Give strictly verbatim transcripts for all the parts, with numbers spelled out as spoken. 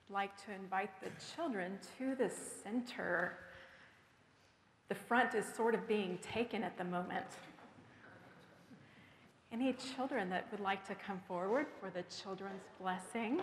like to invite the children to the center. The front is sort of being taken at the moment. Any children that would like to come forward for the children's blessing?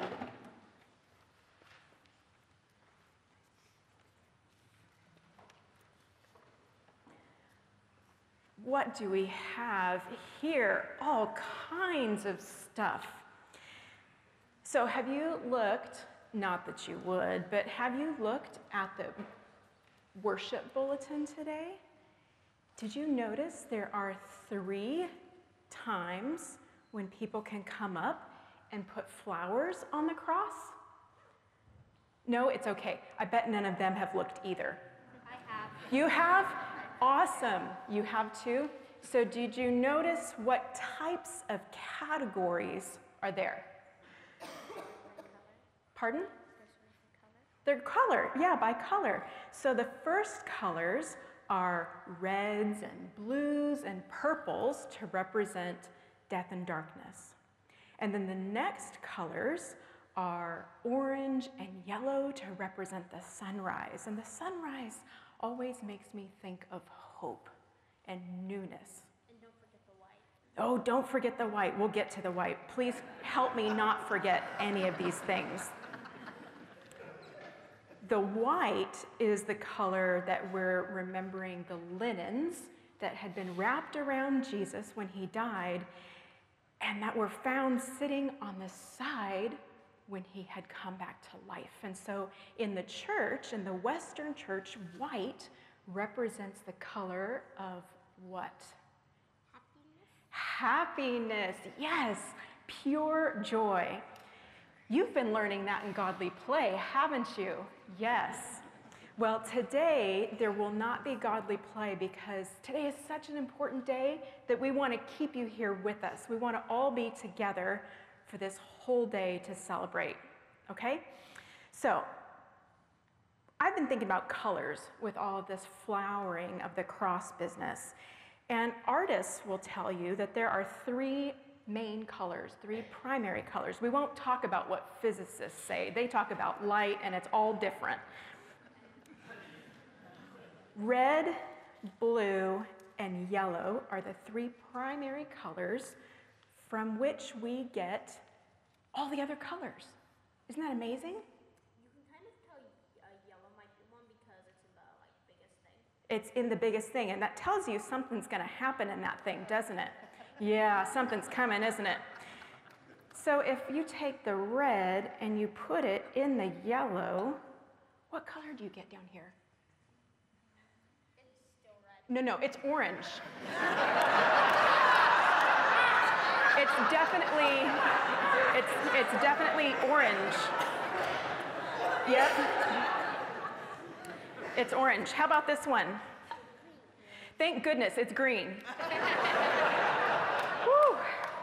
What do we have here? All kinds of stuff. So have you looked, not that you would, but have you looked at the worship bulletin today? Did you notice there are three times when people can come up and put flowers on the cross? No, it's okay. I bet none of them have looked either. I have. You have? Awesome. You have too? So did you notice what types of categories are there? Pardon? They're color. Yeah, by color. So the first colors are reds and blues and purples to represent death and darkness. And then the next colors are orange and yellow to represent the sunrise. And the sunrise always makes me think of hope and newness. And don't forget the white. Oh, don't forget the white. We'll get to the white. Please help me not forget any of these things. The white is the color that we're remembering the linens that had been wrapped around Jesus when he died and that were found sitting on the side when he had come back to life. And so in the church, in the Western church, white represents the color of what? Happiness. Happiness, yes, pure joy. You've been learning that in Godly Play, haven't you? Yes. Well, today there will not be Godly Play because today is such an important day that we want to keep you here with us. We want to all be together for this whole day to celebrate, okay? So, I've been thinking about colors with all of this flowering of the cross business. And artists will tell you that there are three main colors, three primary colors. We won't talk about what physicists say. They talk about light and it's all different. Red, blue, and yellow are the three primary colors from which we get all the other colors. Isn't that amazing? You can kind of tell uh, yellow might be one because it's in the like biggest thing. It's in the biggest thing, and that tells you something's going to happen in that thing, doesn't it? Yeah, something's coming, isn't it? So if you take the red and you put it in the yellow, what color do you get down here? It's still red. No, no, it's orange. It's definitely, it's, it's definitely orange. Yep. It's orange. How about this one? Thank goodness it's green. Woo.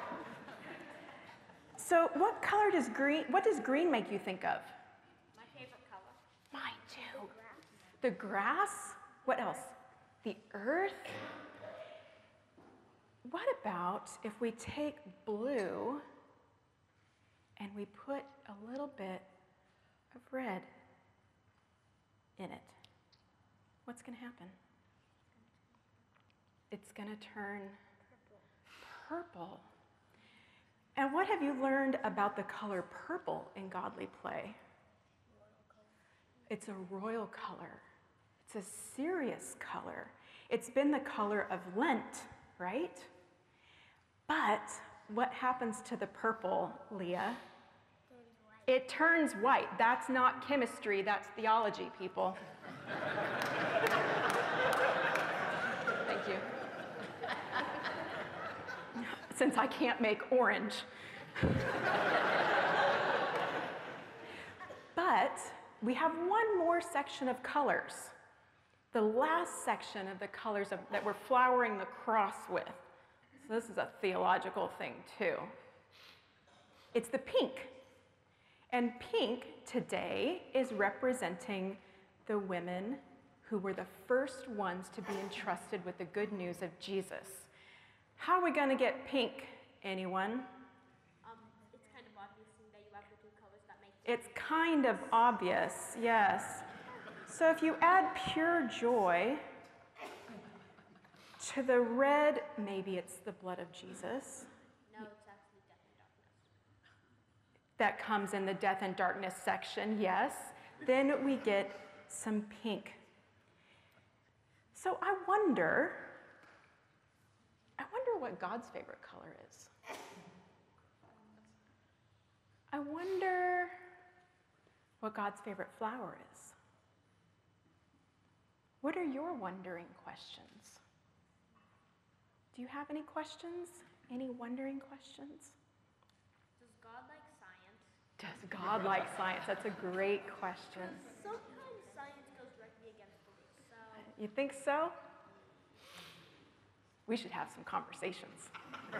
So what color does green, what does green make you think of? My favorite color. Mine too. The grass. The grass? What else? The earth? What about if we take blue and we put a little bit of red in it? What's going to happen? It's going to turn purple. And what have you learned about the color purple in Godly Play? It's a royal color. It's a serious color. It's been the color of Lent, right? But what happens to the purple, Leah? It turns white. That's not chemistry, that's theology, people. Thank you. Since I can't make orange. But we have one more section of colors. The last section of the colors of, that we're flowering the cross with. So this is a theological thing too. It's the pink. And pink today is representing the women who were the first ones to be entrusted with the good news of Jesus. How are we going to get pink, anyone? Um, it's kind of obvious that you have the two colors that make It's kind of obvious, yes. So if you add pure joy to the red, maybe it's the blood of Jesus. No, it's actually death and darkness. That comes in the death and darkness section, yes. Then we get some pink. So I wonder, I wonder what God's favorite color is. I wonder what God's favorite flower is. What are your wondering questions? Do you have any questions? Any wondering questions? Does God like science? Does God like science? That's a great question. Sometimes science goes directly against belief, so You think so? We should have some conversations.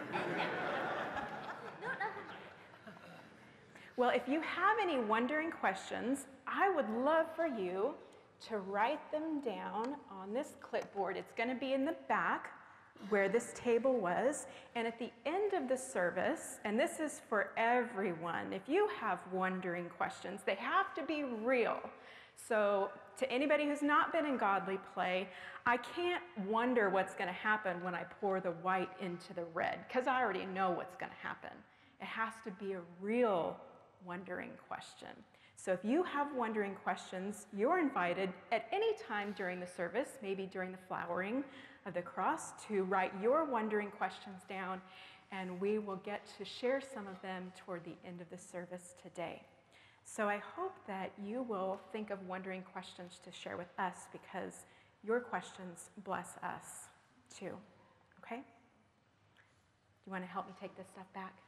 no, no. Well, if you have any wondering questions, I would love for you to write them down on this clipboard. It's going to be in the back where this table was. And at the end of the service, and this is for everyone, if you have wondering questions, they have to be real. So to anybody who's not been in Godly Play, I can't wonder what's going to happen when I pour the white into the red, because I already know what's going to happen. It has to be a real wondering question. So if you have wondering questions, you're invited at any time during the service, maybe during the flowering of the cross, to write your wondering questions down, and we will get to share some of them toward the end of the service today. So I hope that you will think of wondering questions to share with us, because your questions bless us too. Okay? Do you want to help me take this stuff back?